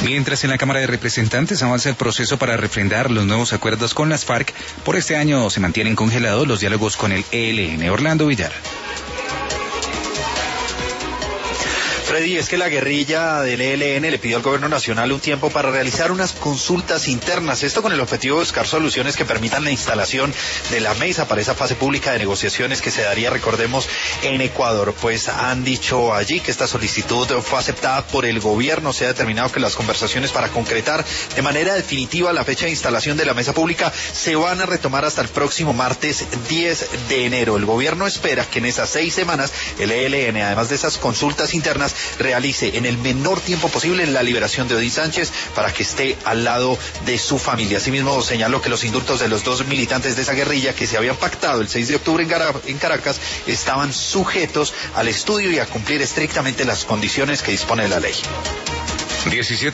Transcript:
Mientras en la Cámara de Representantes avanza el proceso para refrendar los nuevos acuerdos con las FARC, por este año se mantienen congelados los diálogos con el ELN. Orlando Villar. Freddy, es que la guerrilla del ELN le pidió al gobierno nacional un tiempo para realizar unas consultas internas, esto con el objetivo de buscar soluciones que permitan la instalación de la mesa para esa fase pública de negociaciones que se daría, recordemos, en Ecuador. Pues han dicho allí que esta solicitud fue aceptada por el gobierno. Se ha determinado que las conversaciones para concretar de manera definitiva la fecha de instalación de la mesa pública se van a retomar hasta el próximo martes 10 de enero. El gobierno espera que en esas 6 semanas el ELN, además de esas consultas internas, realice en el menor tiempo posible la liberación de Odín Sánchez para que esté al lado de su familia. Asimismo, señaló que los indultos de los 2 militantes de esa guerrilla que se habían pactado el 6 de octubre en Caracas estaban sujetos al estudio y a cumplir estrictamente las condiciones que dispone la ley. 17